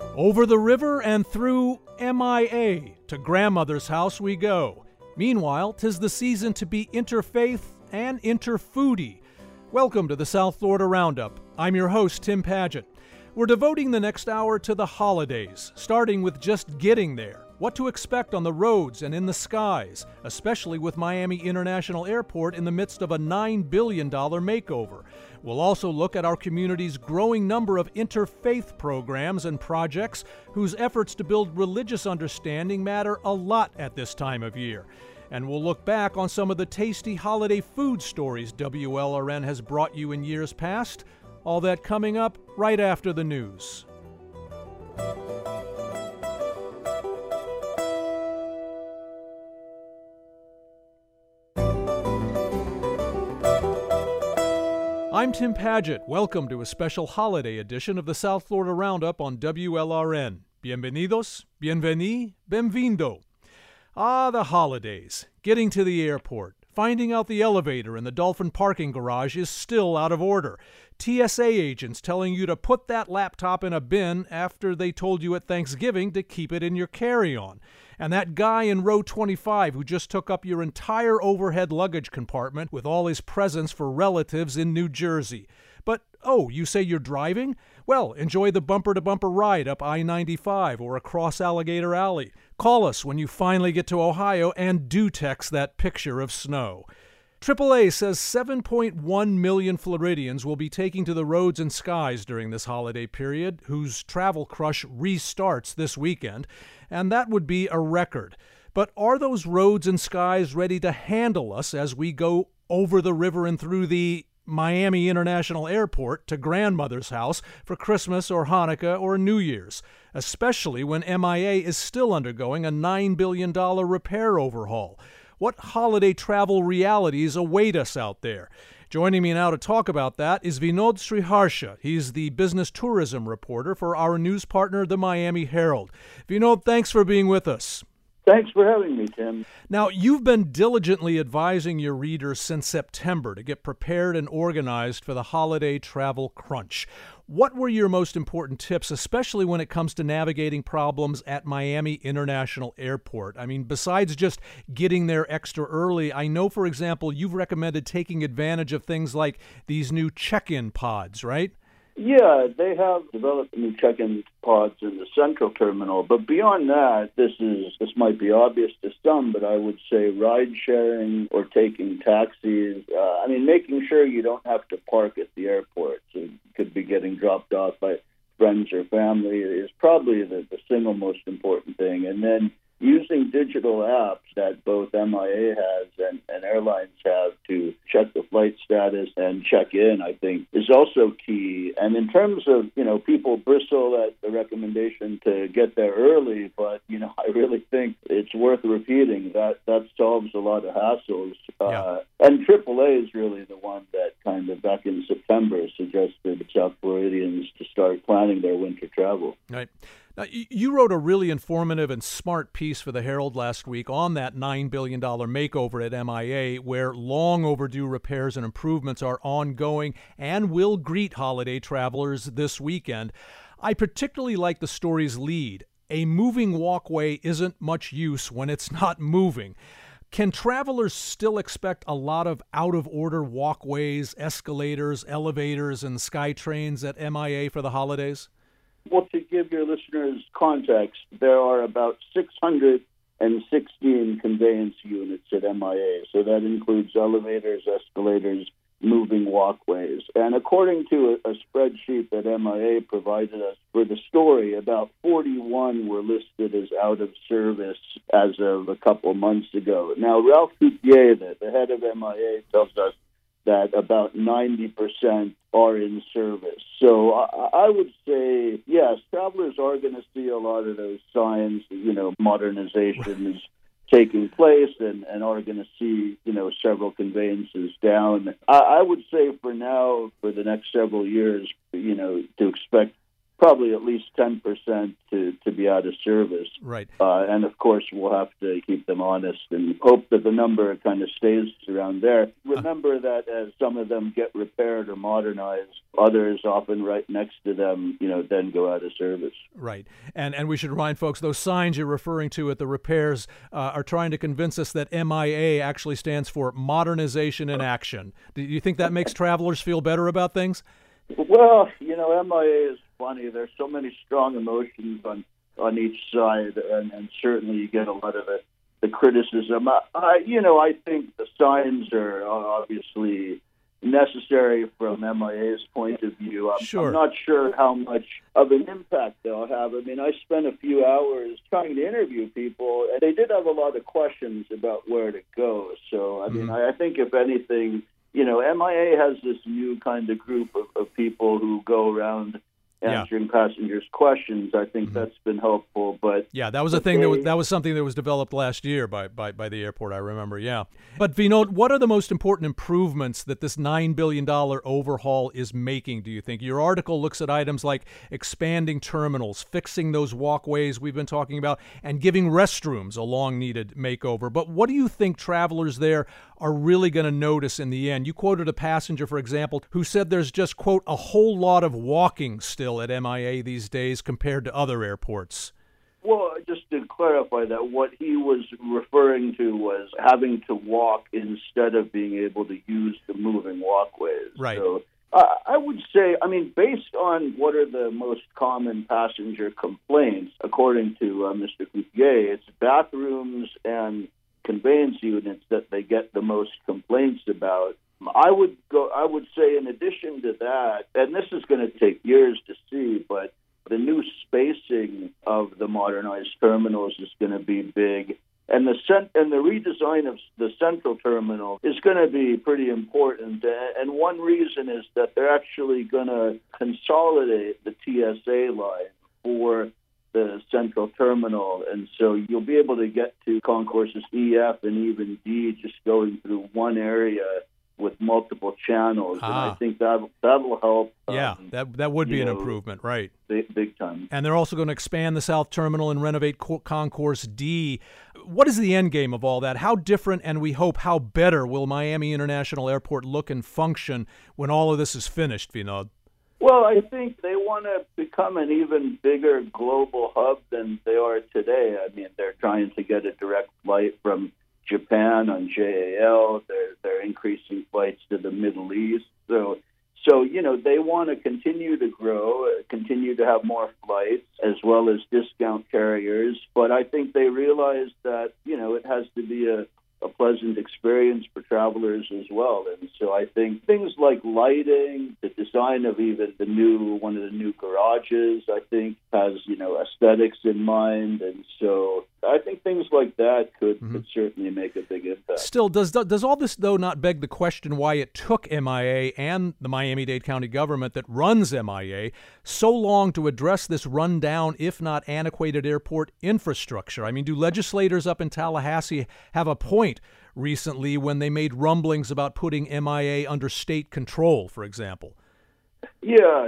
Over the river and through MIA, to grandmother's house we go. Meanwhile, 'tis the season to be interfaith and interfoodie. Welcome to the South Florida Roundup. I'm your host, Tim Padgett. We're devoting the next hour to the holidays, starting with just getting there, what to expect on the roads and in the skies, especially with Miami International Airport in the midst of a $9 billion makeover. We'll also look at our community's growing number of interfaith programs and projects whose efforts to build religious understanding matter a lot at this time of year. And we'll look back on some of the tasty holiday food stories WLRN has brought you in years past. All that coming up right after the news. I'm Tim Padgett. Welcome to a special holiday edition of the South Florida Roundup on WLRN. Bienvenidos, bienveni, benvindo. Ah, the holidays. Getting to the airport. Finding out the elevator in the Dolphin parking garage is still out of order. TSA agents telling you to put that laptop in a bin after they told you at Thanksgiving to keep it in your carry-on. And that guy in row 25 who just took up your entire overhead luggage compartment with all his presents for relatives in New Jersey. But, oh, you say you're driving? Well, enjoy the bumper-to-bumper ride up I-95 or across Alligator Alley. Call us when you finally get to Ohio and do text that picture of snow. AAA says 7.1 million Floridians will be taking to the roads and skies during this holiday period, whose travel crush restarts this weekend, and that would be a record. But are those roads and skies ready to handle us as we go over the river and through the Miami International Airport to grandmother's house for Christmas or Hanukkah or New Year's, especially when MIA is still undergoing a $9 billion repair overhaul? What holiday travel realities await us out there? Joining me now to talk about that is Vinod Sriharsha. He's the business tourism reporter for our news partner, the Miami Herald. Vinod, thanks for being with us. Thanks for having me, Tim. Now, you've been diligently advising your readers since September to get prepared and organized for the holiday travel crunch. What were your most important tips, especially when it comes to navigating problems at Miami International Airport? I mean, besides just getting there extra early, I know, for example, you've recommended taking advantage of things like these new check-in pods, right? Yeah, they have developed new check-in pods in the central terminal, but beyond that, this might be obvious to some, but I would say ride sharing or taking taxis. Making sure you don't have to park at the airport, so you could be getting dropped off by friends or family is probably the single most important thing. And then using digital apps that both MIA has and airlines have to check the flight status and check in, I think, is also key. And in terms of, people bristle at the recommendation to get there early, but, I really think it's worth repeating. That solves a lot of hassles. And AAA is really the one that kind of back in September suggested South Floridians to start planning their winter travel. Right. Now, you wrote a really informative and smart piece for the Herald last week on that $9 billion makeover at MIA, where long overdue repairs and improvements are ongoing and will greet holiday travelers this weekend. I particularly like the story's lead. A moving walkway isn't much use when it's not moving. Can travelers still expect a lot of out-of-order walkways, escalators, elevators, and SkyTrains at MIA for the holidays? Well, to give your listeners context, there are about 616 conveyance units at MIA, so that includes elevators, escalators, moving walkways. And according to a spreadsheet that MIA provided us for the story, about 41 were listed as out of service as of a couple months ago. Now, Ralph Coutier, the head of MIA, tells us that about 90% are in service. So I would say, yes, travelers are going to see a lot of those signs, modernization is taking place and are going to see, several conveyances down. I would say for now, for the next several years, to expect probably at least 10% to be out of service. Right. And of course, we'll have to keep them honest and hope that the number kind of stays around there. Remember that as some of them get repaired or modernized, others often right next to them, then go out of service. Right. And we should remind folks, those signs you're referring to at the repairs are trying to convince us that MIA actually stands for Modernization in Action. Do you think that makes travelers feel better about things? Well, MIA is funny. There's so many strong emotions on each side, and certainly you get a lot of the criticism. I think the signs are obviously necessary from MIA's point of view. I'm not sure how much of an impact they'll have. I mean, I spent a few hours trying to interview people, and they did have a lot of questions about where to go. So, I think if anything, MIA has this new kind of group of people who go around answering passengers' questions. I think that's been helpful. But that was a thing that was something that was developed last year by the airport, I remember. Yeah. But Vinod, what are the most important improvements that this $9 billion overhaul is making, do you think? Your article looks at items like expanding terminals, fixing those walkways we've been talking about, and giving restrooms a long-needed makeover. But what do you think travelers there are really going to notice in the end? You quoted a passenger, for example, who said there's just, quote, a whole lot of walking still at MIA these days compared to other airports. Well, just to clarify that, what he was referring to was having to walk instead of being able to use the moving walkways. Right. So I would say, based on what are the most common passenger complaints, according to Mr. Couthier, it's bathrooms and conveyance units that they get the most complaints about. I would say in addition to that, and this is going to take years to see, but the new spacing of the modernized terminals is going to be big. And the redesign of the central terminal is going to be pretty important. And one reason is that they're actually going to consolidate the TSA line for the central terminal. And so you'll be able to get to concourses E, F, and even D just going through one area with multiple channels. And I think that will help. That would be an improvement, right? Big time. And they're also going to expand the South Terminal and renovate Concourse D. What is the end game of all that? How different, and we hope how better, will Miami International Airport look and function when all of this is finished, Vinod? Well, I think they want to become an even bigger global hub than they are today. They're trying to get a direct flight from Japan on JAL. They're increasing flights to the Middle East. So they want to continue to grow, continue to have more flights, as well as discount carriers. But I think they realize that, it has to be a pleasant experience for travelers as well. And so I think things like lighting, the design of even one of the new garages, I think has, aesthetics in mind. And so I think things like that could certainly make a big impact. Still, does all this, though, not beg the question why it took MIA and the Miami-Dade County government that runs MIA so long to address this rundown, if not antiquated, airport infrastructure? Do legislators up in Tallahassee have a point recently when they made rumblings about putting MIA under state control, for example? Yeah,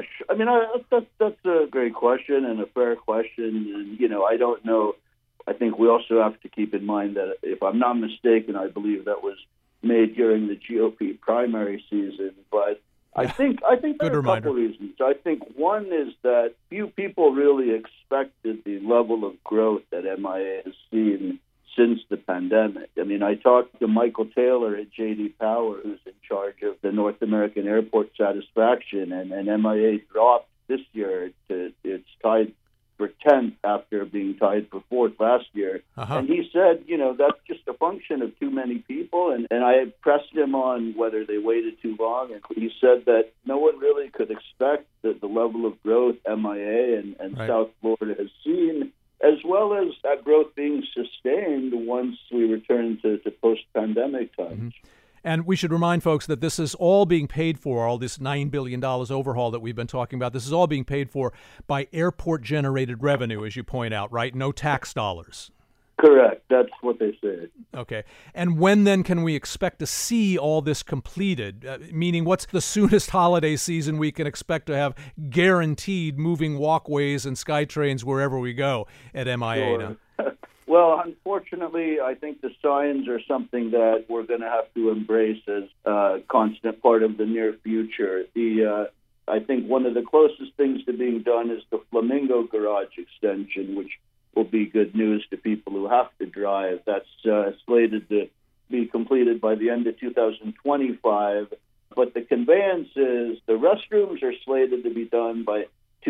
that's a great question and a fair question. And, I don't know. I think we also have to keep in mind that, if I'm not mistaken, I believe that was made during the GOP primary season. But I think there are a couple reasons. I think one is that few people really expected the level of growth that MIA has seen since the pandemic. I talked to Michael Taylor at J.D. Power, who's in charge of the North American Airport Satisfaction, and MIA dropped this year it's tied for 10th after being tied for 4th last year. And he said, that's just a function of too many people. And I pressed him on whether they waited too long. And he said that no one really could expect the level of growth MIA and South Florida has seen, as well as that growth being sustained once we return to post-pandemic times. And we should remind folks that this is all being paid for, all this $9 billion overhaul that we've been talking about. This is all being paid for by airport-generated revenue, as you point out, right? No tax dollars. Correct. That's what they say. Okay. And when then can we expect to see all this completed? Meaning, what's the soonest holiday season we can expect to have guaranteed moving walkways and SkyTrains wherever we go at MIA now? Well, unfortunately, I think the signs are something that we're going to have to embrace as a constant part of the near future. I think one of the closest things to being done is the Flamingo Garage extension, which will be good news to people who have to drive. That's slated to be completed by the end of 2025. But the conveyances, the restrooms are slated to be done by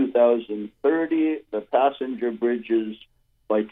2030, the passenger bridges by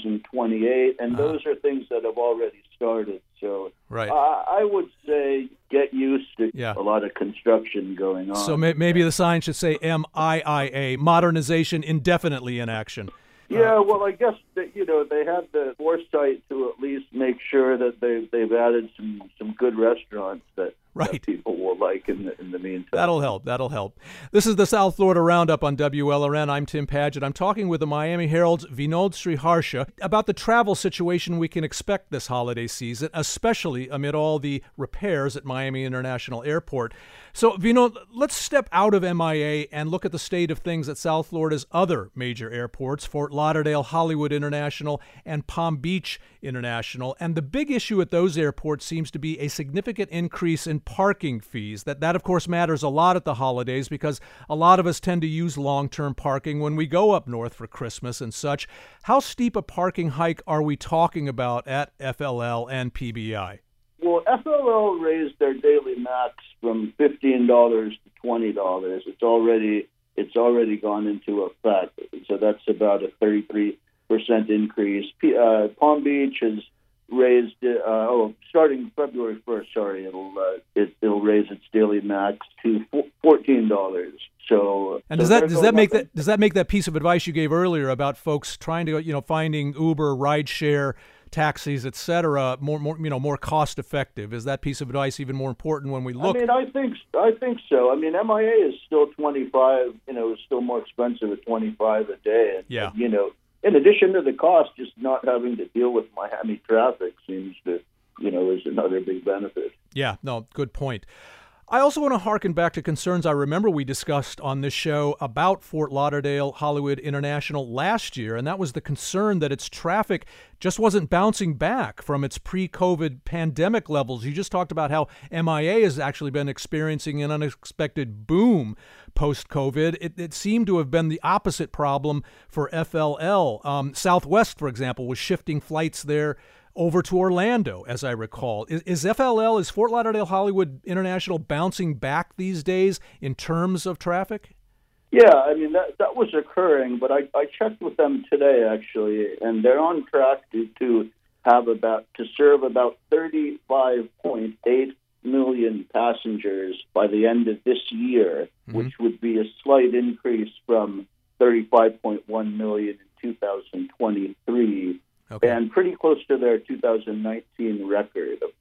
2028, and those are things that have already started. So right. I would say get used to a lot of construction going on. So maybe the sign should say MIIA, Modernization Indefinitely in Action. Yeah, well, I guess that, they had the foresight to at least make sure that they've added some good restaurants that people will like in the meantime. That'll help. This is the South Florida Roundup on WLRN. I'm Tim Padgett. I'm talking with the Miami Herald's Vinod Sriharsha about the travel situation we can expect this holiday season, especially amid all the repairs at Miami International Airport. So, Vinod, let's step out of MIA and look at the state of things at South Florida's other major airports, Fort Lauderdale, Hollywood International, and Palm Beach International. And the big issue at those airports seems to be a significant increase in parking fees. That of course, matters a lot at the holidays because a lot of us tend to use long-term parking when we go up north for Christmas and such. How steep a parking hike are we talking about at FLL and PBI? Well, FLL raised their daily max from $15 to $20. It's already gone into effect. So that's about a 33% increase. Palm Beach has raised starting February 1st. Sorry, it'll raise its daily max to $14. So, and does that make that piece of advice you gave earlier about folks trying to finding Uber, rideshare, taxis, etc., more cost effective? Is that piece of advice even more important when we look? I think so. MIA is still 25. Is still more expensive at 25 a day. And, in addition to the cost, just not having to deal with Miami traffic seems to, is another big benefit. Yeah, no, good point. I also want to harken back to concerns I remember we discussed on this show about Fort Lauderdale Hollywood International last year, and that was the concern that its traffic just wasn't bouncing back from its pre-COVID pandemic levels. You just talked about how MIA has actually been experiencing an unexpected boom post-COVID. It seemed to have been the opposite problem for FLL. Southwest, for example, was shifting flights there over to Orlando, as I recall. Is Fort Lauderdale Hollywood International bouncing back these days in terms of traffic? Yeah, that was occurring, but I checked with them today, actually, and they're on track to serve about 35.8 million passengers by the end of this year, which would be a slight increase from 35.1 million in 2023. Okay. And pretty close to their 2019 record of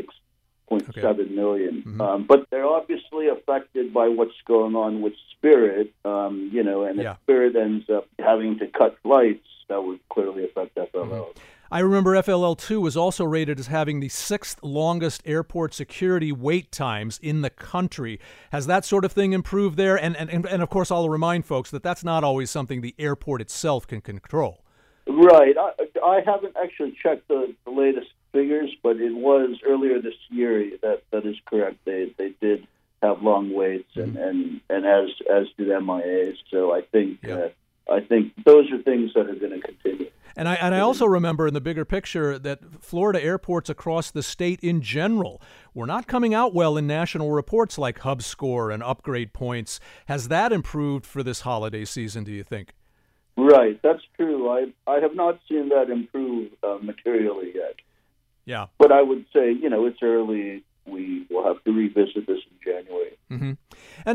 36.7 million. Mm-hmm. But they're obviously affected by what's going on with Spirit, if Spirit ends up having to cut flights, that would clearly affect FLL. Mm-hmm. I remember FLL2 was also rated as having the 6th longest airport security wait times in the country. Has that sort of thing improved there? And of course, I'll remind folks that that's not always something the airport itself can control. Right. I haven't actually checked the latest figures, but it was earlier this year. That is correct. They did have long waits, and as did MIA. So I think those are things that are going to continue. And I also remember in the bigger picture that Florida airports across the state in general were not coming out well in national reports like HubScore and Upgrade Points. Has that improved for this holiday season, do you think? Right, that's true. I have not seen that improve materially yet. Yeah. But I would say, it's early. We will have to revisit this in January. Mm-hmm. And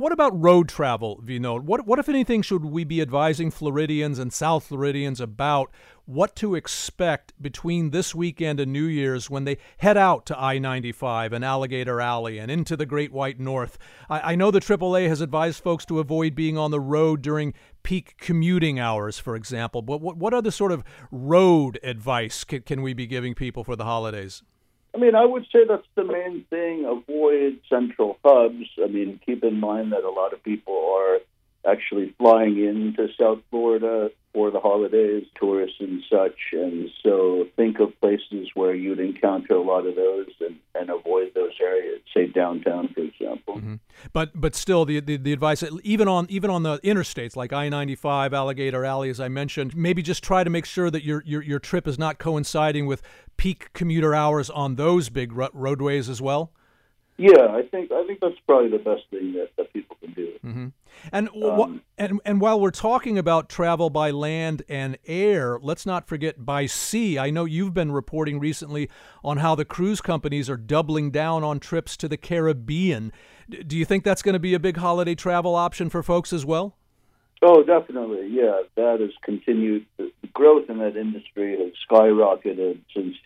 what about road travel, Vinod? What, if anything, should we be advising Floridians and South Floridians about what to expect between this weekend and New Year's when they head out to I-95 and Alligator Alley and into the Great White North? I know the AAA has advised folks to avoid being on the road during peak commuting hours, for example. But what other sort of road advice can we be giving people for the holidays? I mean, I would say that's the main thing. Avoid central hubs. I mean, keep in mind that a lot of people are actually flying into South Florida for the holidays, tourists and such. And so think of places where you'd encounter a lot of those and avoid those areas, say downtown, for example. Mm-hmm. But still, the advice, even on the interstates like I-95, Alligator Alley, as I mentioned, maybe just try to make sure that your trip is not coinciding with peak commuter hours on those big roadways as well. Yeah, I think that's probably the best thing that people can do. Mm-hmm. And while we're talking about travel by land and air, let's not forget by sea. I know you've been reporting recently on how the cruise companies are doubling down on trips to the Caribbean. Do you think that's going to be a big holiday travel option for folks as well? Oh, definitely. Yeah, that has continued. The growth in that industry has skyrocketed since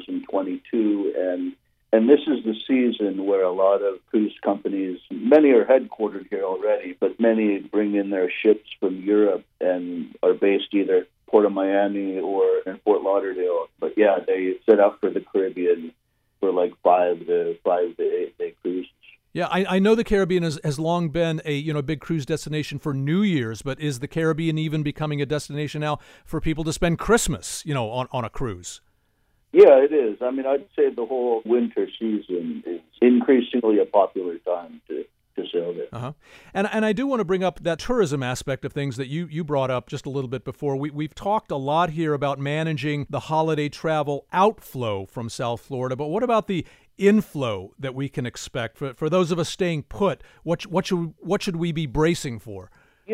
2022, and this is the season where a lot of cruise companies, many are headquartered here already, but many bring in their ships from Europe and are based either Port of Miami or in Fort Lauderdale. But yeah, they set up for the Caribbean for like 5 to 8 day cruises. Yeah, I know the Caribbean has long been a big cruise destination for New Year's, but is the Caribbean even becoming a destination now for people to spend Christmas, on a cruise? Yeah, it is. I mean, I'd say the whole winter season is increasingly a popular time to sail there. Uh-huh. And I do want to bring up that tourism aspect of things that you brought up just a little bit before. We've talked a lot here about managing the holiday travel outflow from South Florida, but what about the inflow that we can expect for those of us staying put? What should we be bracing for?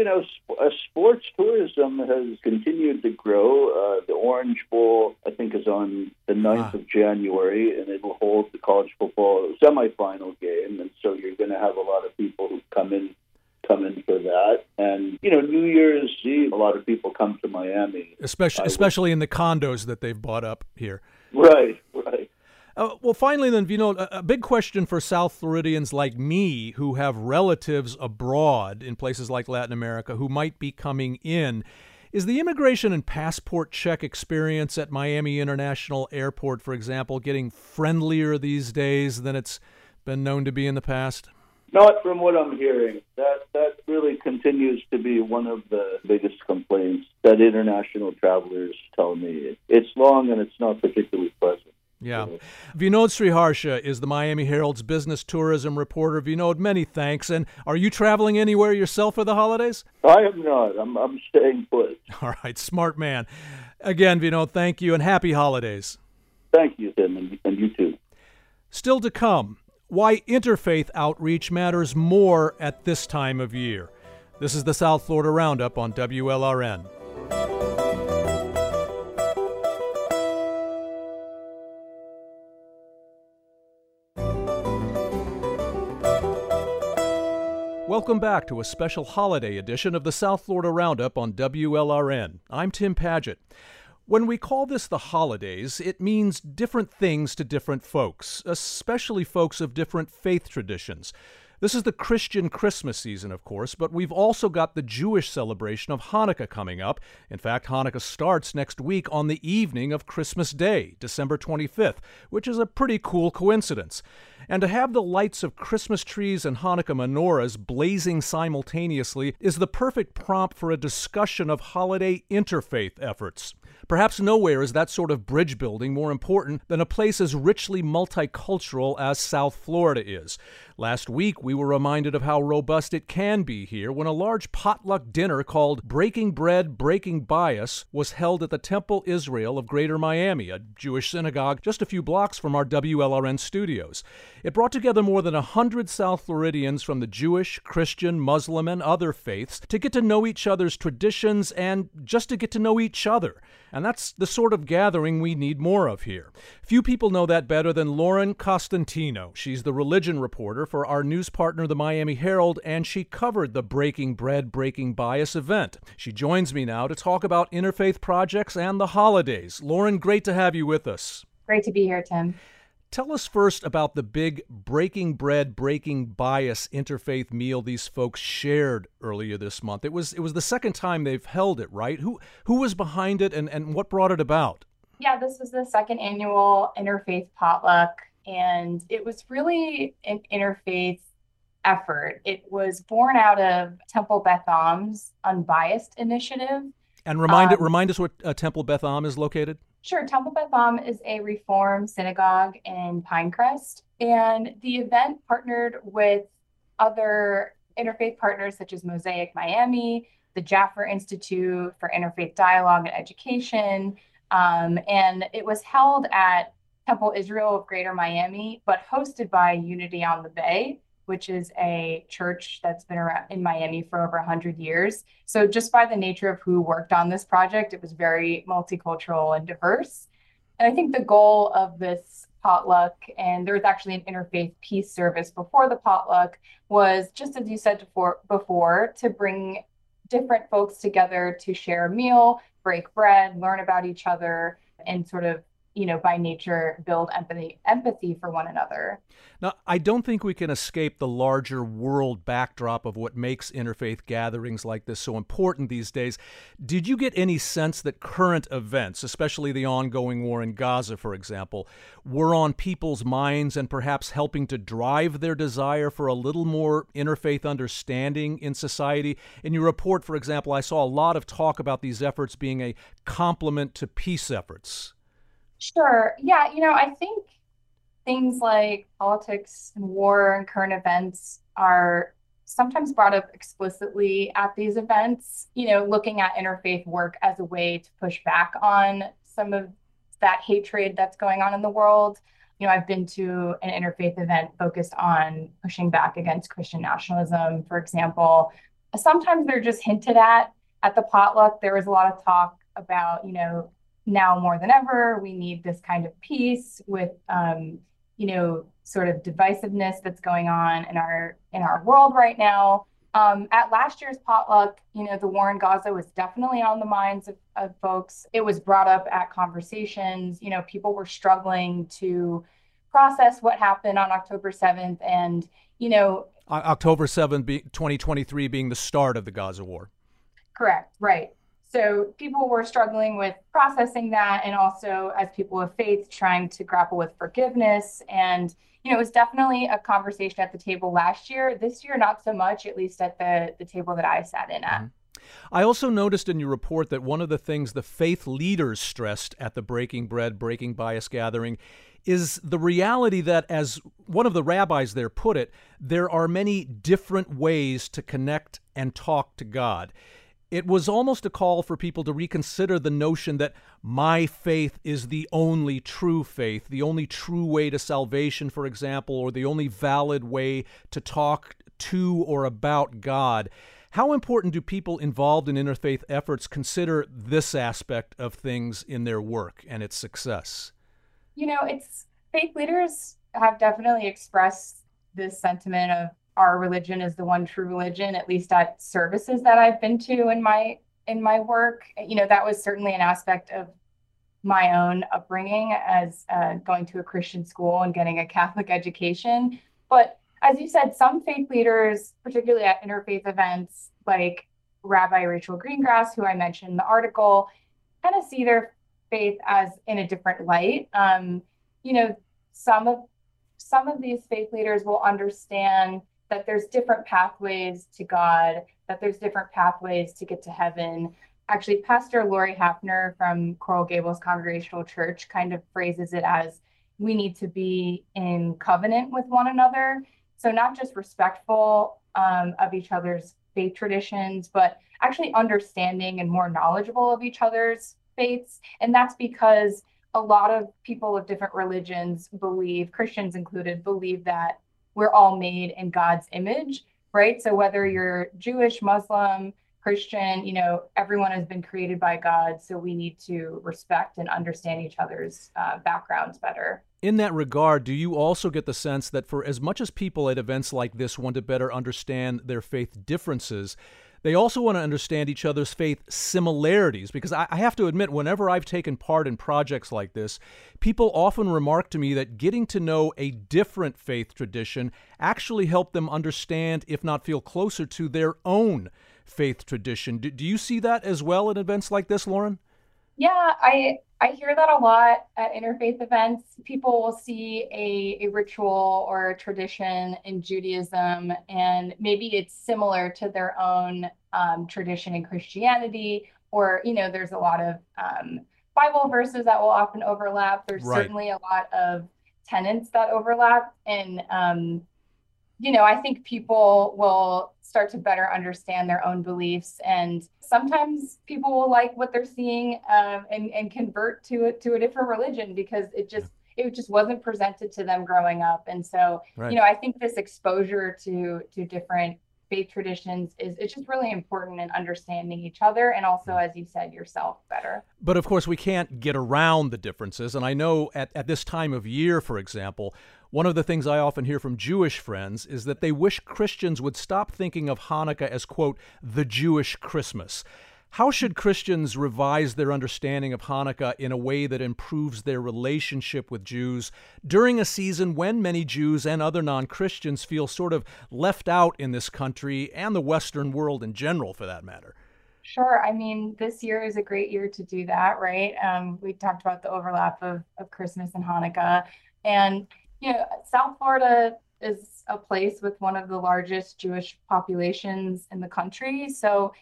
Sports tourism has continued to grow. The Orange Bowl, I think, is on the 9th of January, and it will hold the college football semifinal game. And so you're going to have a lot of people who come in for that. And, New Year's Eve, a lot of people come to Miami. Especially in the condos that they've bought up here. Right. Well, finally then, a big question for South Floridians like me who have relatives abroad in places like Latin America who might be coming in. Is the immigration and passport check experience at Miami International Airport, for example, getting friendlier these days than it's been known to be in the past? Not from what I'm hearing. That really continues to be one of the biggest complaints that international travelers tell me. It's long and it's not particularly pleasant. Yeah. Vinod Sriharsha is the Miami Herald's business tourism reporter. Vinod, many thanks. And are you traveling anywhere yourself for the holidays? I am not. I'm staying put. All right. Smart man. Again, Vinod, thank you and happy holidays. Thank you, Tim, and you too. Still to come, why interfaith outreach matters more at this time of year. This is the South Florida Roundup on WLRN. Welcome back to a special holiday edition of the South Florida Roundup on WLRN. I'm Tim Padgett. When we call this the holidays, it means different things to different folks, especially folks of different faith traditions. This is the Christian Christmas season, of course, but we've also got the Jewish celebration of Hanukkah coming up. In fact, Hanukkah starts next week on the evening of Christmas Day, December 25th, which is a pretty cool coincidence. And to have the lights of Christmas trees and Hanukkah menorahs blazing simultaneously is the perfect prompt for a discussion of holiday interfaith efforts. Perhaps nowhere is that sort of bridge building more important than a place as richly multicultural as South Florida is. Last week, we were reminded of how robust it can be here when a large potluck dinner called Breaking Bread, Breaking Bias was held at the Temple Israel of Greater Miami, a Jewish synagogue just a few blocks from our WLRN studios. It brought together more than 100 South Floridians from the Jewish, Christian, Muslim, and other faiths to get to know each other's traditions and just to get to know each other. And that's the sort of gathering we need more of here. Few people know that better than Lauren Costantino. She's the religion reporter for our news partner, the Miami Herald, and she covered the Breaking Bread, Breaking Bias event. She joins me now to talk about interfaith projects and the holidays. Lauren, great to have you with us. Great to be here, Tim. Tell us first about the big Breaking Bread, Breaking Bias interfaith meal these folks shared earlier this month. It was the second time they've held it, right? Who was behind it and what brought it about? Yeah, this was the second annual Interfaith Potluck, and it was really an interfaith effort. It was born out of Temple Beth Am's Unbiased initiative. And remind us where Temple Beth Am is located? Sure. Temple Beth Am is a Reform synagogue in Pinecrest, and the event partnered with other interfaith partners such as Mosaic Miami, the Jaffer Institute for Interfaith Dialogue and Education, and it was held at Temple Israel of Greater Miami, but hosted by Unity on the Bay, which is a church that's been around in Miami for over 100 years. So just by the nature of who worked on this project, it was very multicultural and diverse. And I think the goal of this potluck, and there was actually an interfaith peace service before the potluck, was just as you said before, to bring different folks together to share a meal, break bread, learn about each other, and sort of, by nature, build empathy for one another. Now, I don't think we can escape the larger world backdrop of what makes interfaith gatherings like this so important these days. Did you get any sense that current events, especially the ongoing war in Gaza, for example, were on people's minds and perhaps helping to drive their desire for a little more interfaith understanding in society? In your report, for example, I saw a lot of talk about these efforts being a complement to peace efforts. Sure. Yeah, I think things like politics and war and current events are sometimes brought up explicitly at these events, looking at interfaith work as a way to push back on some of that hatred that's going on in the world. I've been to an interfaith event focused on pushing back against Christian nationalism, for example. Sometimes they're just hinted at the potluck. There was a lot of talk about, now more than ever, we need this kind of peace with, sort of divisiveness that's going on in our world right now. At last year's potluck, the war in Gaza was definitely on the minds of folks. It was brought up at conversations. People were struggling to process what happened on October 7th. And, October 7th, 2023 being the start of the Gaza war. Correct. Right. So people were struggling with processing that, and also as people of faith trying to grapple with forgiveness. And, it was definitely a conversation at the table last year. This year, not so much, at least at the table that I sat in at. Mm-hmm. I also noticed in your report that one of the things the faith leaders stressed at the Breaking Bread, Breaking Bias gathering is the reality that, as one of the rabbis there put it, there are many different ways to connect and talk to God. It was almost a call for people to reconsider the notion that my faith is the only true faith, the only true way to salvation, for example, or the only valid way to talk to or about God. How important do people involved in interfaith efforts consider this aspect of things in their work and its success? Faith leaders have definitely expressed this sentiment of our religion is the one true religion, at least at services that I've been to in my work. That was certainly an aspect of my own upbringing as going to a Christian school and getting a Catholic education. But as you said, some faith leaders, particularly at interfaith events, like Rabbi Rachel Greengrass, who I mentioned in the article, kind of see their faith as in a different light. Some of these faith leaders will understand that there's different pathways to God, that there's different pathways to get to heaven. Actually, Pastor Lori Hafner from Coral Gables Congregational Church kind of phrases it as we need to be in covenant with one another. So not just respectful of each other's faith traditions, but actually understanding and more knowledgeable of each other's faiths. And that's because a lot of people of different religions believe, Christians included, believe that we're all made in God's image, right? So whether you're Jewish, Muslim, Christian, everyone has been created by God, so we need to respect and understand each other's backgrounds better. In that regard, do you also get the sense that for as much as people at events like this want to better understand their faith differences, they also want to understand each other's faith similarities? Because I have to admit, whenever I've taken part in projects like this, people often remark to me that getting to know a different faith tradition actually helped them understand, if not feel closer to their own faith tradition. Do you see that as well at events like this, Lauren? Yeah, I hear that a lot at interfaith events. People will see a ritual or a tradition in Judaism, and maybe it's similar to their own tradition in Christianity, or, there's a lot of Bible verses that will often overlap. There's Right. certainly a lot of tenets that overlap. And I think people will start to better understand their own beliefs, and sometimes people will like what they're seeing and convert to a different religion because it just wasn't presented to them growing up. And so, Right. I think this exposure to different faith traditions it's just really important in understanding each other, and also, as you said, yourself better. But of course, we can't get around the differences. And I know at this time of year, for example, one of the things I often hear from Jewish friends is that they wish Christians would stop thinking of Hanukkah as, quote, the Jewish Christmas. How should Christians revise their understanding of Hanukkah in a way that improves their relationship with Jews during a season when many Jews and other non-Christians feel sort of left out in this country and the Western world in general, for that matter? Sure. I mean, this year is a great year to do that, right? We talked about the overlap of Christmas and Hanukkah. And, South Florida is a place with one of the largest Jewish populations in the country. So,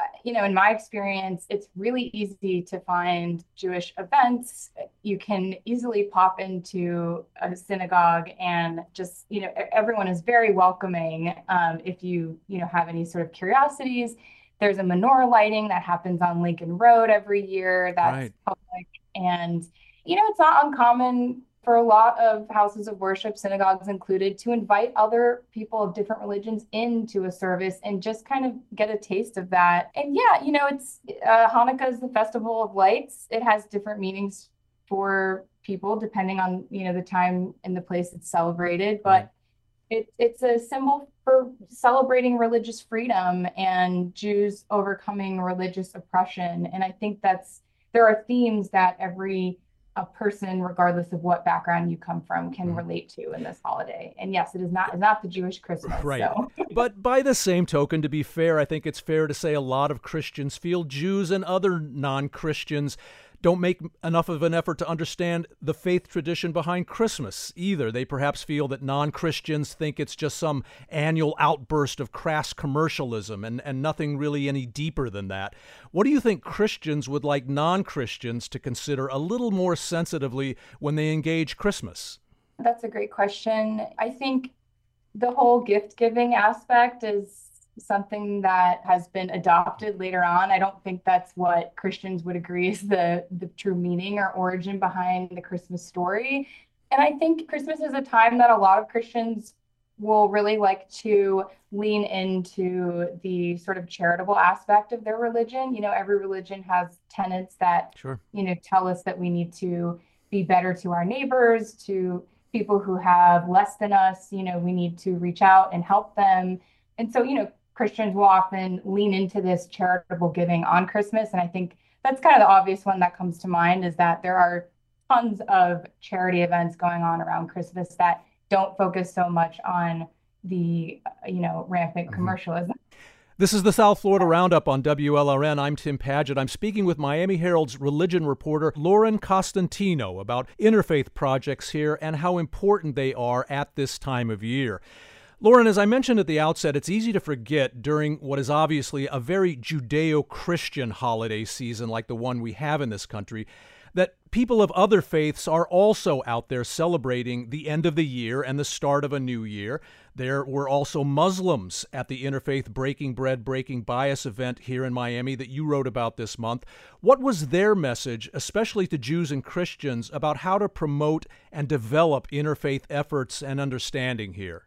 in my experience, it's really easy to find Jewish events. You can easily pop into a synagogue and just, everyone is very welcoming. If you have any sort of curiosities, there's a menorah lighting that happens on Lincoln Road every year. That's Right. public. And, it's not uncommon for a lot of houses of worship, synagogues included, to invite other people of different religions into a service and just kind of get a taste of that. And yeah, it's Hanukkah is the festival of lights. It has different meanings for people depending on, the time and the place it's celebrated. But it's a symbol for celebrating religious freedom and Jews overcoming religious oppression. And I think there are themes that every a person, regardless of what background you come from, can relate to in this holiday. And yes, it's not the Jewish Christmas. Right. So. But by the same token, to be fair, I think it's fair to say a lot of Christians feel Jews and other non-Christians don't make enough of an effort to understand the faith tradition behind Christmas either. They perhaps feel that non-Christians think it's just some annual outburst of crass commercialism and nothing really any deeper than that. What do you think Christians would like non-Christians to consider a little more sensitively when they engage Christmas? That's a great question. I think the whole gift-giving aspect is something that has been adopted later on. I don't think that's what Christians would agree is the true meaning or origin behind the Christmas story. And I think Christmas is a time that a lot of Christians will really like to lean into the sort of charitable aspect of their religion. Every religion has tenets that, Sure. Tell us that we need to be better to our neighbors, to people who have less than us. We need to reach out and help them. And so, Christians will often lean into this charitable giving on Christmas. And I think that's kind of the obvious one that comes to mind, is that there are tons of charity events going on around Christmas that don't focus so much on the, rampant commercialism. This is the South Florida Roundup on WLRN. I'm Tim Padgett. I'm speaking with Miami Herald's religion reporter Lauren Costantino about interfaith projects here and how important they are at this time of year. Lauren, as I mentioned at the outset, it's easy to forget during what is obviously a very Judeo-Christian holiday season like the one we have in this country, that people of other faiths are also out there celebrating the end of the year and the start of a new year. There were also Muslims at the Interfaith Breaking Bread, Breaking Bias event here in Miami that you wrote about this month. What was their message, especially to Jews and Christians, about how to promote and develop interfaith efforts and understanding here?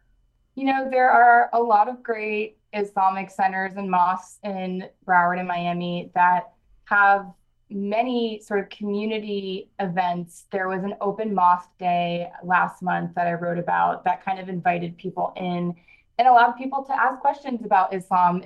There are a lot of great Islamic centers and mosques in Broward and Miami that have many sort of community events. There was an open mosque day last month that I wrote about that kind of invited people in and allowed people to ask questions about Islam.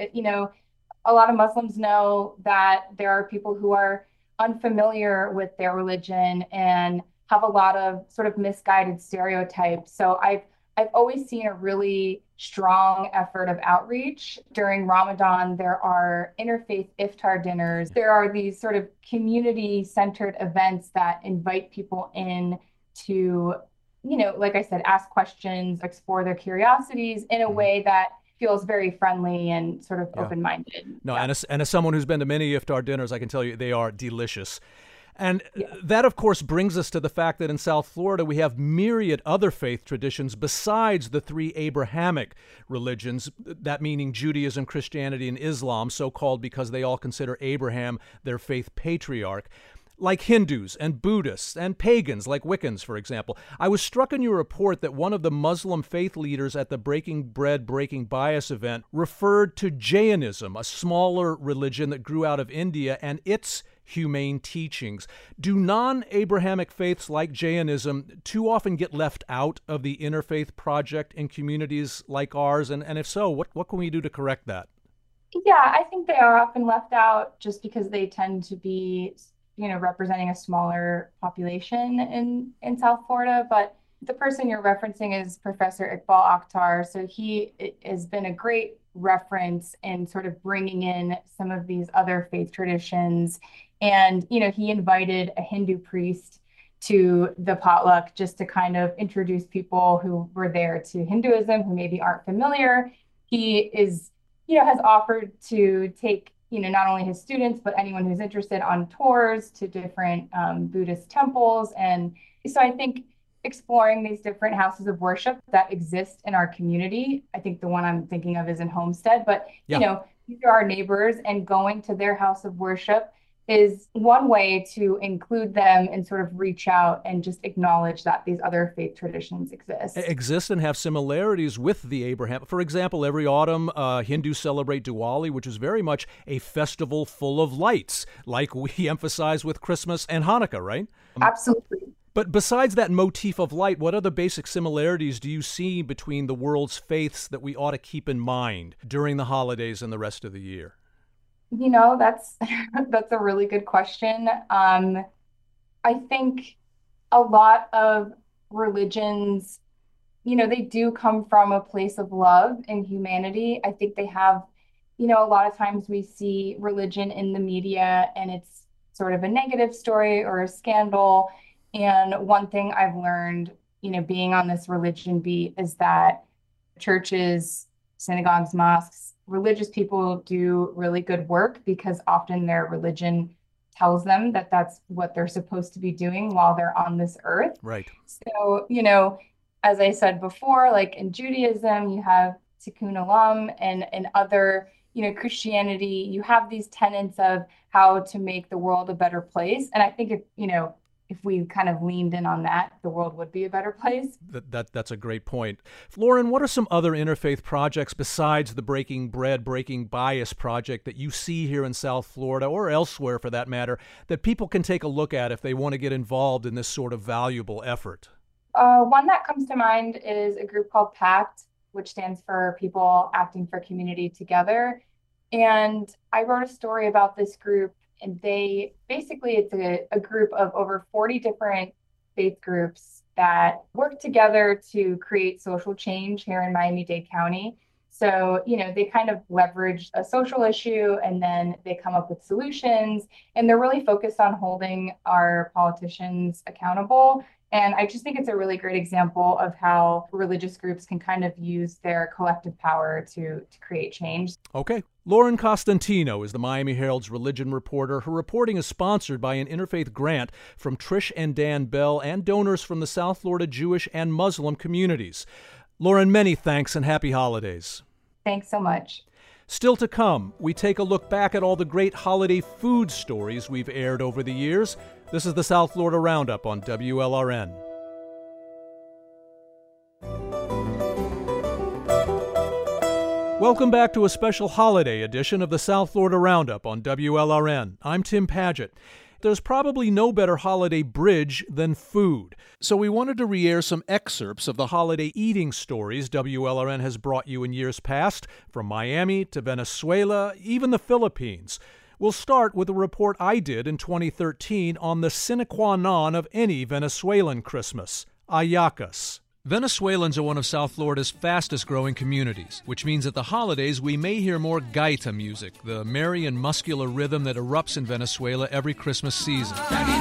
A lot of Muslims know that there are people who are unfamiliar with their religion and have a lot of sort of misguided stereotypes. So I've always seen a really strong effort of outreach. During Ramadan, there are interfaith iftar dinners. There are these sort of community-centered events that invite people in to, like I said, ask questions, explore their curiosities in a way that feels very friendly and sort of open-minded. No, Yeah. and as someone who's been to many iftar dinners, I can tell you they are delicious. And that, of course, brings us to the fact that in South Florida, we have myriad other faith traditions besides the three Abrahamic religions, that meaning Judaism, Christianity, and Islam, so-called because they all consider Abraham their faith patriarch, like Hindus and Buddhists and pagans like Wiccans, for example. I was struck in your report that one of the Muslim faith leaders at the Breaking Bread, Breaking Bias event referred to Jainism, a smaller religion that grew out of India, and its humane teachings. Do non-Abrahamic faiths like Jainism too often get left out of the interfaith project in communities like ours? And if so, what can we do to correct that? Yeah, I think they are often left out just because they tend to be, representing a smaller population in South Florida. But the person you're referencing is Professor Iqbal Akhtar. So he has been a great reference in sort of bringing in some of these other faith traditions. And, he invited a Hindu priest to the potluck just to kind of introduce people who were there to Hinduism who maybe aren't familiar. He is, has offered to take, not only his students, but anyone who's interested on tours to different Buddhist temples. And so I think exploring these different houses of worship that exist in our community. I think the one I'm thinking of is in Homestead, but these are our neighbors, and going to their house of worship is one way to include them and sort of reach out and just acknowledge that these other faith traditions exist and have similarities with the Abraham. For example, every autumn, Hindus celebrate Diwali, which is very much a festival full of lights, like we emphasize with Christmas and Hanukkah, right? Absolutely. But besides that motif of light, what other basic similarities do you see between the world's faiths that we ought to keep in mind during the holidays and the rest of the year? That's that's a really good question. I think a lot of religions, they do come from a place of love and humanity. I think they have, a lot of times we see religion in the media and it's sort of a negative story or a scandal. And one thing I've learned, being on this religion beat is that churches, synagogues, mosques, religious people do really good work because often their religion tells them that that's what they're supposed to be doing while they're on this earth. Right. So, as I said before, like in Judaism, you have Tikkun Olam, and in other, Christianity, you have these tenets of how to make the world a better place. And I think if we kind of leaned in on that, the world would be a better place. That's a great point. Lauren, what are some other interfaith projects besides the Breaking Bread, Breaking Bias project that you see here in South Florida or elsewhere for that matter that people can take a look at if they want to get involved in this sort of valuable effort? One that comes to mind is a group called PACT, which stands for People Acting for Community Together. And I wrote a story about this group. And it's a group of over 40 different faith groups that work together to create social change here in Miami-Dade County. So, they kind of leverage a social issue and then they come up with solutions, and they're really focused on holding our politicians accountable. And I just think it's a really great example of how religious groups can kind of use their collective power to create change. Okay. Lauren Costantino is the Miami Herald's religion reporter. Her reporting is sponsored by an interfaith grant from Trish and Dan Bell and donors from the South Florida Jewish and Muslim communities. Lauren, many thanks and happy holidays. Thanks so much. Still to come, we take a look back at all the great holiday food stories we've aired over the years. This is the South Florida Roundup on WLRN. Welcome back to a special holiday edition of the South Florida Roundup on WLRN. I'm Tim Padgett. There's probably no better holiday bridge than food. So we wanted to re-air some excerpts of the holiday eating stories WLRN has brought you in years past, from Miami to Venezuela, even the Philippines. We'll start with a report I did in 2013 on the sine qua non of any Venezuelan Christmas, hallacas. Venezuelans are one of South Florida's fastest-growing communities, which means at the holidays we may hear more gaita music, the merry and muscular rhythm that erupts in Venezuela every Christmas season.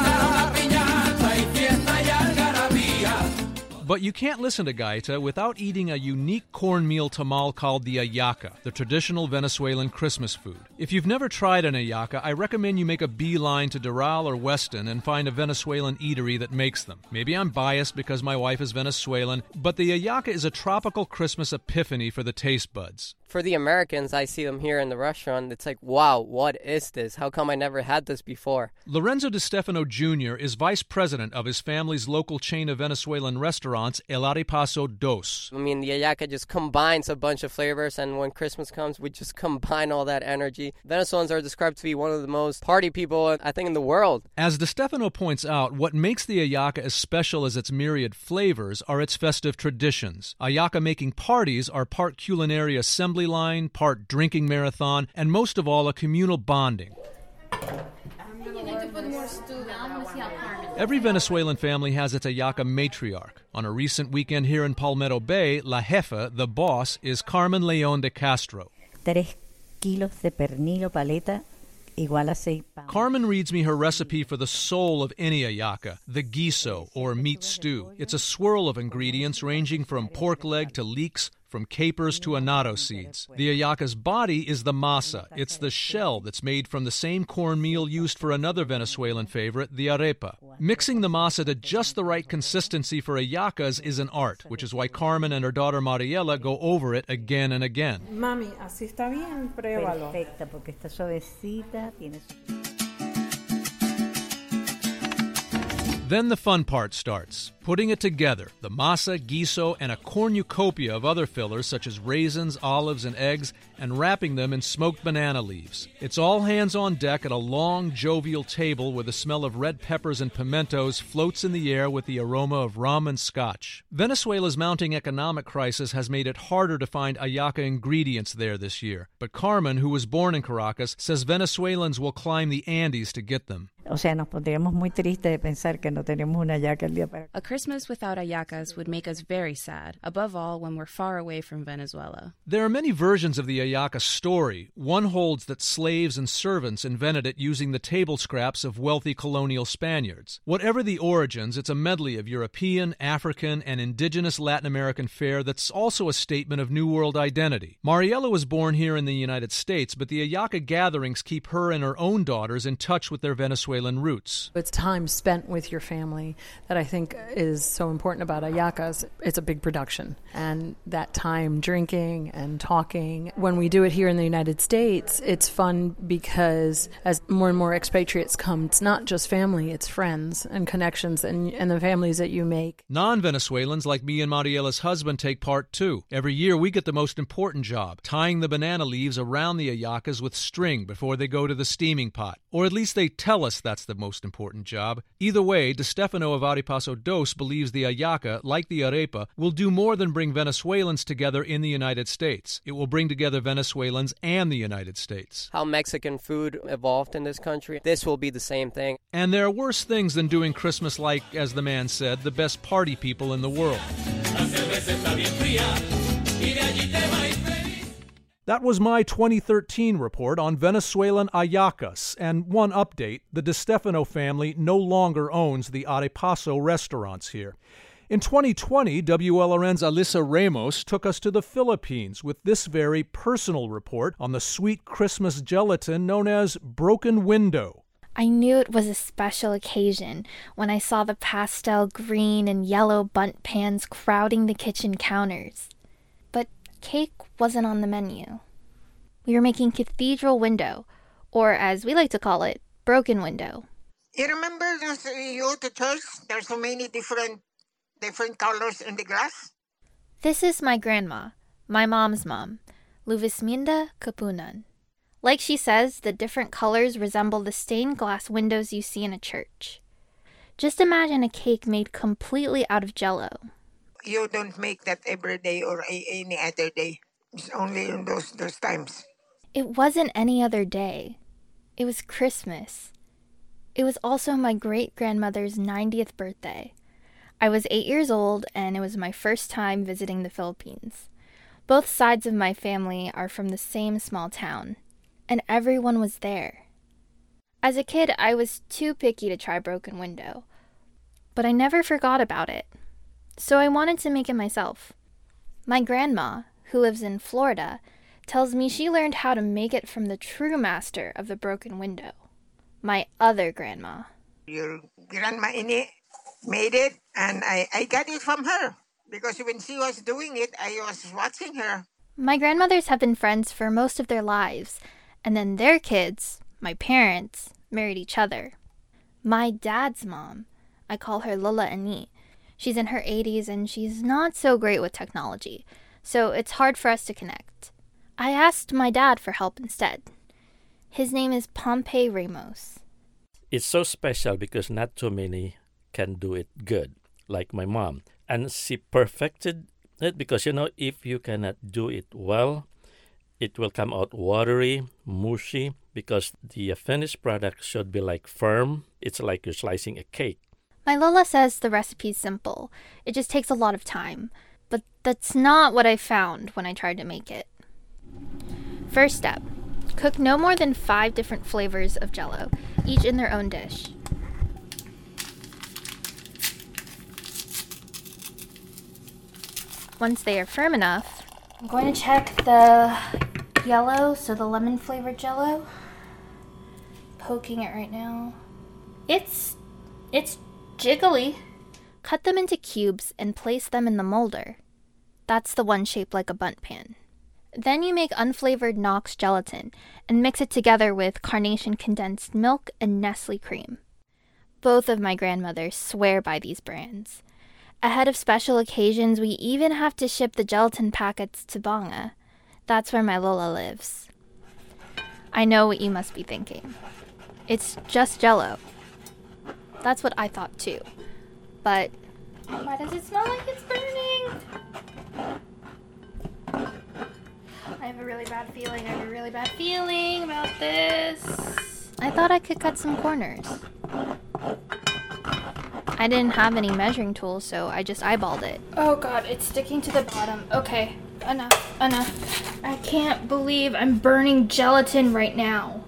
But you can't listen to gaita without eating a unique cornmeal tamal called the hallaca, the traditional Venezuelan Christmas food. If you've never tried an hallaca, I recommend you make a beeline to Doral or Weston and find a Venezuelan eatery that makes them. Maybe I'm biased because my wife is Venezuelan, but the hallaca is a tropical Christmas epiphany for the taste buds. For the Americans, I see them here in the restaurant. It's like, wow, what is this? How come I never had this before? Lorenzo DiStefano Jr. is vice president of his family's local chain of Venezuelan restaurants, El Arepaso Dos. I mean, the hallaca just combines a bunch of flavors, and when Christmas comes, we just combine all that energy. Venezuelans are described to be one of the most party people, I think, in the world. As DiStefano points out, what makes the hallaca as special as its myriad flavors are its festive traditions. Hallaca-making parties are part culinary assembly line, part drinking marathon, and most of all, a communal bonding. Every Venezuelan family has its hallaca matriarch. On a recent weekend here in Palmetto Bay, La Jefa, the boss, is Carmen León de Castro. 3 kilos de pernil o paleta igual a 6 pounds. Carmen reads me her recipe for the soul of any hallaca, the guiso, or meat stew. It's a swirl of ingredients ranging from pork leg to leeks, from capers to annatto seeds. The hallaca's body is the masa. It's the shell that's made from the same cornmeal used for another Venezuelan favorite, the arepa. Mixing the masa to just the right consistency for hallacas is an art, which is why Carmen and her daughter Mariela go over it again and again. Mami, así está bien, pruébalo. Perfecta, porque está suavecita, tiene su... Then the fun part starts. Putting it together, the masa, guiso, and a cornucopia of other fillers such as raisins, olives, and eggs, and wrapping them in smoked banana leaves. It's all hands on deck at a long, jovial table where the smell of red peppers and pimentos floats in the air with the aroma of rum and scotch. Venezuela's mounting economic crisis has made it harder to find hallaca ingredients there this year. But Carmen, who was born in Caracas, says Venezuelans will climb the Andes to get them. O sea, nos pondríamos muy tristes de pensar que no tenemos una hallaca el día para... A Christmas without hallacas would make us very sad, above all when we're far away from Venezuela. There are many versions of the hallaca story. One holds that slaves and servants invented it using the table scraps of wealthy colonial Spaniards. Whatever the origins, it's a medley of European, African, and indigenous Latin American fare that's also a statement of New World identity. Mariela was born here in the United States, but the hallaca gatherings keep her and her own daughters in touch with their Venezuelan roots. It's time spent with your family that I think is so important about hallacas. It's a big production, and that time drinking and talking. When we do it here in the United States, it's fun because as more and more expatriates come, it's not just family, it's friends and connections and the families that you make. Non-Venezuelans like me and Mariela's husband take part too. Every year we get the most important job, tying the banana leaves around the hallacas with string before they go to the steaming pot. Or at least they tell us that's the most important job. Either way, DiStefano of Arepaso Dos believes the hallaca, like the arepa, will do more than bring Venezuelans together in the United States. It will bring together Venezuelans and the United States. How Mexican food evolved in this country, this will be the same thing. And there are worse things than doing Christmas like, as the man said, the best party people in the world. That was my 2013 report on Venezuelan hallacas, and one update, the DiStefano family no longer owns the Arepaso restaurants here. In 2020, WLRN's Alyssa Ramos took us to the Philippines with this very personal report on the sweet Christmas gelatin known as Broken Window. I knew it was a special occasion when I saw the pastel green and yellow bundt pans crowding the kitchen counters. But cake wasn't on the menu. We were making cathedral window, or as we like to call it, broken window. You remember you go to church, there's so many different colors in the glass? This is my grandma, my mom's mom. Luvisminda Kapunan. Like she says, the different colors resemble the stained glass windows you see in a church. Just imagine a cake made completely out of Jell-O. You don't make that every day or any other day. It's only in those times. It wasn't any other day. It was Christmas. It was also my great-grandmother's 90th birthday. I was 8 years old, and it was my first time visiting the Philippines. Both sides of my family are from the same small town, and everyone was there. As a kid, I was too picky to try broken window, but I never forgot about it, so I wanted to make it myself. My grandma, who lives in Florida, tells me she learned how to make it from the true master of the broken window, my other grandma. Your grandma made it, and I got it from her, because when she was doing it, I was watching her. My grandmothers have been friends for most of their lives, and then their kids, my parents, married each other. My dad's mom, I call her Lola Ani. She's in her 80s and she's not so great with technology, so it's hard for us to connect. I asked my dad for help instead. His name is Pompey Ramos. It's so special because not too many can do it good, like my mom. And she perfected it because, if you cannot do it well, it will come out watery, mushy, because the finished product should be firm. It's like you're slicing a cake. My Lola says the recipe's simple. It just takes a lot of time. But that's not what I found when I tried to make it. First step, cook no more than 5 different flavors of Jell-O, each in their own dish. Once they are firm enough, I'm going to check the yellow, so the lemon flavored Jell-O. Poking it right now. It's jiggly. Cut them into cubes and place them in the molder. That's the one shaped like a bundt pan. Then you make unflavored Knox gelatin and mix it together with Carnation condensed milk and Nestle cream. Both of my grandmothers swear by these brands. Ahead of special occasions, we even have to ship the gelatin packets to Banga. That's where my Lola lives. I know what you must be thinking. It's just Jell-O. That's what I thought too. But why does it smell like it's burning? I have a really bad feeling about this. I thought I could cut some corners. I didn't have any measuring tools, so I just eyeballed it. Oh god, it's sticking to the bottom. Okay, enough. I can't believe I'm burning gelatin right now.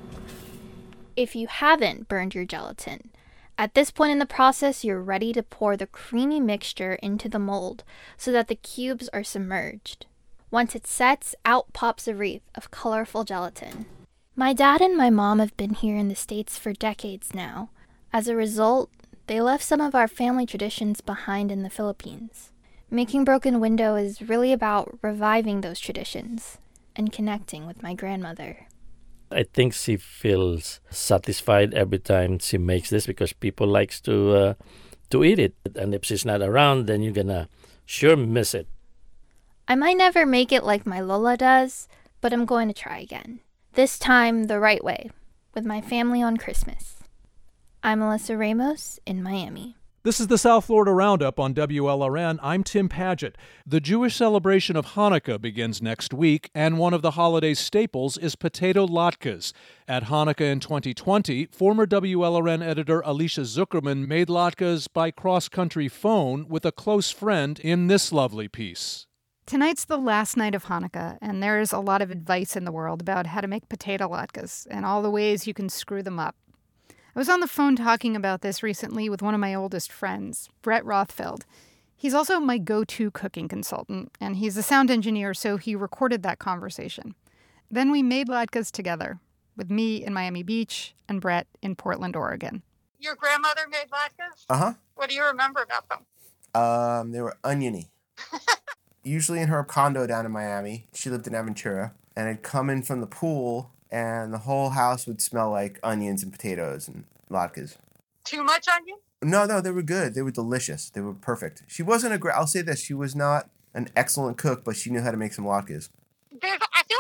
If you haven't burned your gelatin, at this point in the process, you're ready to pour the creamy mixture into the mold so that the cubes are submerged. Once it sets, out pops a wreath of colorful gelatin. My dad and my mom have been here in the States for decades now. As a result, they left some of our family traditions behind in the Philippines. Making broken window is really about reviving those traditions and connecting with my grandmother. I think she feels satisfied every time she makes this because people likes to eat it. And if she's not around, then you're gonna sure miss it. I might never make it like my Lola does, but I'm going to try again. This time the right way, with my family on Christmas. I'm Alyssa Ramos in Miami. This is the South Florida Roundup on WLRN. I'm Tim Paget. The Jewish celebration of Hanukkah begins next week, and one of the holiday's staples is potato latkes. At Hanukkah in 2020, former WLRN editor Alicia Zuckerman made latkes by cross-country phone with a close friend in this lovely piece. Tonight's the last night of Hanukkah, and there's a lot of advice in the world about how to make potato latkes and all the ways you can screw them up. I was on the phone talking about this recently with one of my oldest friends, Brett Rothfeld. He's also my go-to cooking consultant, and he's a sound engineer, so he recorded that conversation. Then we made latkes together, with me in Miami Beach and Brett in Portland, Oregon. Your grandmother made latkes? Uh-huh. What do you remember about them? They were oniony. Usually in her condo down in Miami. She lived in Aventura. And I'd come in from the pool, and the whole house would smell like onions and potatoes and latkes. Too much onion? No, they were good. They were delicious. They were perfect. She wasn't I'll say this, she was not an excellent cook, but she knew how to make some latkes. I feel like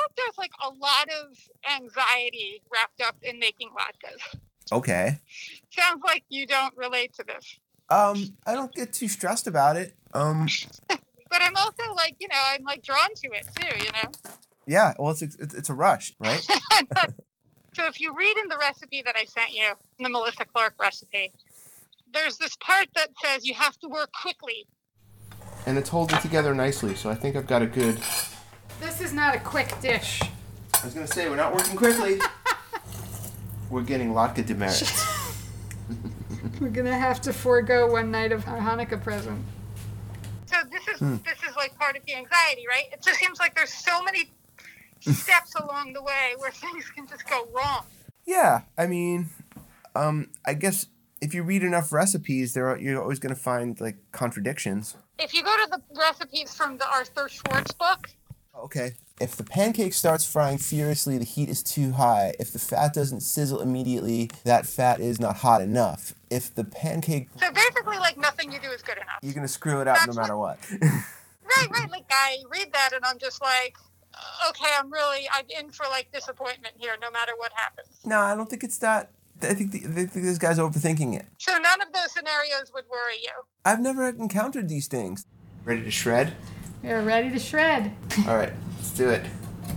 like a lot of anxiety wrapped up in making latkes. Okay. Sounds like you don't relate to this. I don't get too stressed about it. But I'm also like, I'm like drawn to it too, Yeah, well, it's a rush, right? So if you read in the recipe that I sent you, the Melissa Clark recipe, there's this part that says you have to work quickly. And it's holding together nicely, so I think I've got a good... This is not a quick dish. I was going to say, we're not working quickly. We're getting latke demerits. We're going to have to forego one night of our Hanukkah present. So this is like part of the anxiety, right? It just seems like there's so many steps along the way where things can just go wrong. Yeah, I mean, I guess if you read enough recipes, you're always going to find, like, contradictions. If you go to the recipes from the Arthur Schwartz book... Okay. If the pancake starts frying furiously, the heat is too high. If the fat doesn't sizzle immediately, that fat is not hot enough. If the pancake... So basically, like, nothing you do is good enough. You're going to screw it up no matter what. Right. Like, I read that and I'm just like, okay, I'm in for, like, disappointment here no matter what happens. No, I don't think it's that. I think this guy's overthinking it. So none of those scenarios would worry you? I've never encountered these things. Ready to shred? We're ready to shred. All right, let's do it.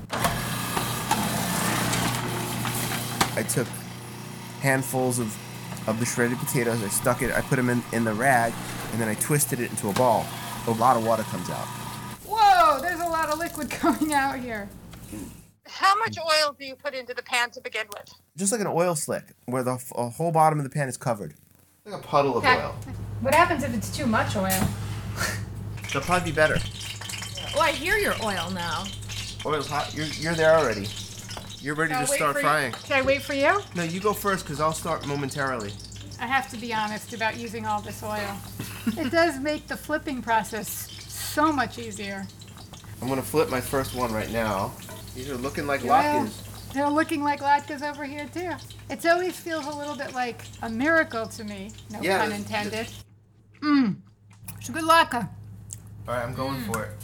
I took handfuls of the shredded potatoes. I put them in the rag, and then I twisted it into a ball. A lot of water comes out. Whoa, there's a lot of liquid coming out here. How much oil do you put into the pan to begin with? Just like an oil slick, where the whole bottom of the pan is covered. Like a puddle of oil. What happens if it's too much oil? It'll probably be better. Oh, I hear your oil now. Oil's hot. You're there already. You're ready to start frying. Should I wait for you? No, you go first, because I'll start momentarily. I have to be honest about using all this oil. It does make the flipping process so much easier. I'm going to flip my first one right now. These are looking like latkes. They're looking like latkes over here, too. It always feels a little bit like a miracle to me. No pun intended. It's a good latke. All right, I'm going for it.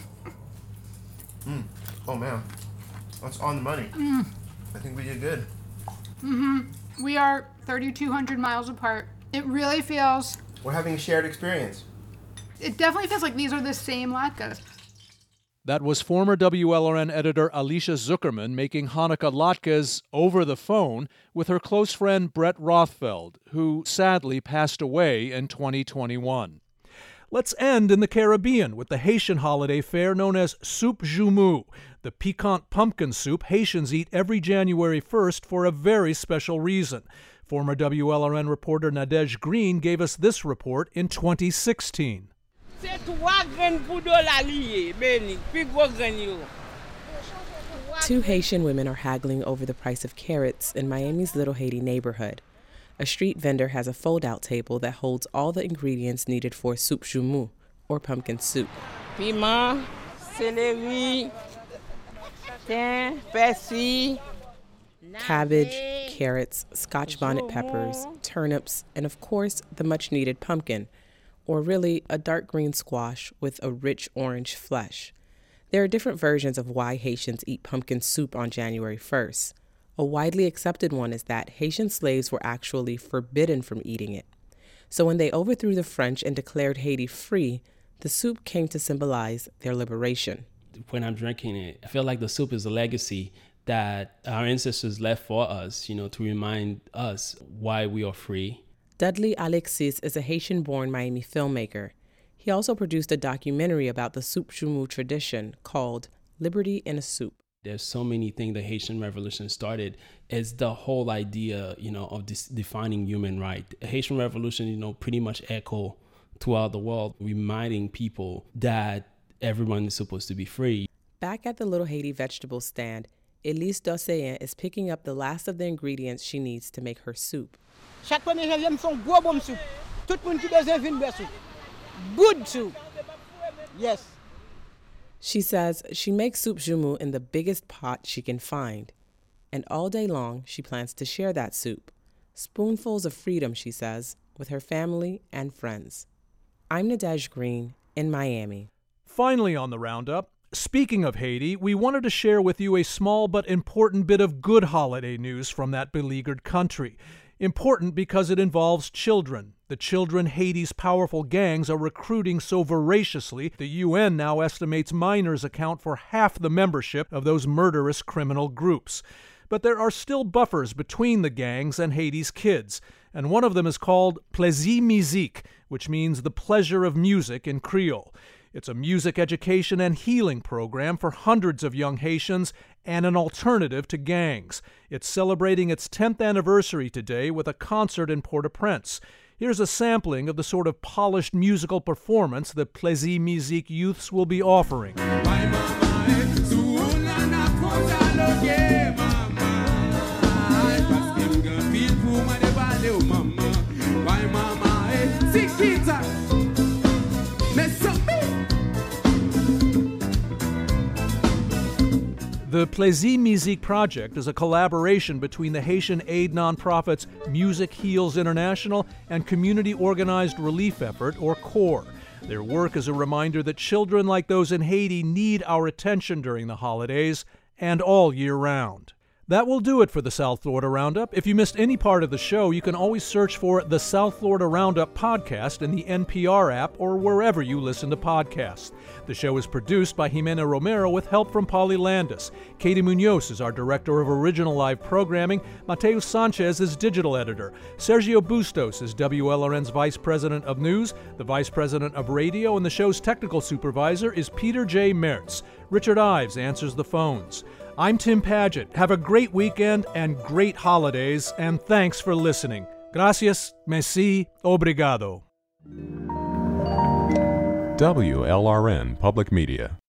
Oh, man. That's on the money. I think we did good. We are 3,200 miles apart. It really feels... We're having a shared experience. It definitely feels like these are the same latkes. That was former WLRN editor Alicia Zuckerman making Hanukkah latkes over the phone with her close friend Brett Rothfeld, who sadly passed away in 2021. Let's end in the Caribbean with the Haitian holiday fare known as Soup Joumou, the piquant pumpkin soup Haitians eat every January 1st for a very special reason. Former WLRN reporter Nadege Green gave us this report in 2016. Two Haitian women are haggling over the price of carrots in Miami's Little Haiti neighborhood. A street vendor has a fold-out table that holds all the ingredients needed for soup joumou, or pumpkin soup. Piment, celery, thym, persil, cabbage, carrots, Scotch bonnet peppers, turnips, and of course, the much-needed pumpkin, or really a dark green squash with a rich orange flesh. There are different versions of why Haitians eat pumpkin soup on January 1st. A widely accepted one is that Haitian slaves were actually forbidden from eating it. So when they overthrew the French and declared Haiti free, the soup came to symbolize their liberation. When I'm drinking it, I feel like the soup is a legacy that our ancestors left for us, to remind us why we are free. Dudley Alexis is a Haitian-born Miami filmmaker. He also produced a documentary about the soup joumou tradition called Liberty in a Soup. There's so many things the Haitian Revolution started. It's the whole idea, of this defining human right. The Haitian Revolution, pretty much echo throughout the world, reminding people that everyone is supposed to be free. Back at the Little Haiti vegetable stand, Elise Dosseyen is picking up the last of the ingredients she needs to make her soup. Chaque premier janvier, son gros bon soup. Tout le monde qui besoin vin boire soup. Good soup. Yes. She says she makes soup joumou in the biggest pot she can find. And all day long, she plans to share that soup. Spoonfuls of freedom, she says, with her family and friends. I'm Nadege Green in Miami. Finally on the roundup, speaking of Haiti, we wanted to share with you a small but important bit of good holiday news from that beleaguered country. Important because it involves children. The children Haiti's powerful gangs are recruiting so voraciously, the UN now estimates minors account for half the membership of those murderous criminal groups. But there are still buffers between the gangs and Haiti's kids, and one of them is called Plaisir Musique, which means the pleasure of music in Creole. It's a music education and healing program for hundreds of young Haitians and an alternative to gangs. It's celebrating its 10th anniversary today with a concert in Port-au-Prince. Here's a sampling of the sort of polished musical performance the Plaisir Musique youths will be offering. The Plaisir Musique project is a collaboration between the Haitian aid nonprofits Music Heals International and Community Organized Relief Effort, or CORE. Their work is a reminder that children like those in Haiti need our attention during the holidays and all year round. That will do it for the South Florida Roundup. If you missed any part of the show, you can always search for the South Florida Roundup podcast in the NPR app or wherever you listen to podcasts. The show is produced by Jimena Romero with help from Polly Landis. Katie Munoz is our director of original live programming. Mateo Sanchez is digital editor. Sergio Bustos is WLRN's vice president of news, the vice president of radio, and the show's technical supervisor is Peter J. Mertz. Richard Ives answers the phones. I'm Tim Padgett. Have a great weekend and great holidays, and thanks for listening. Gracias, merci, obrigado. WLRN Public Media.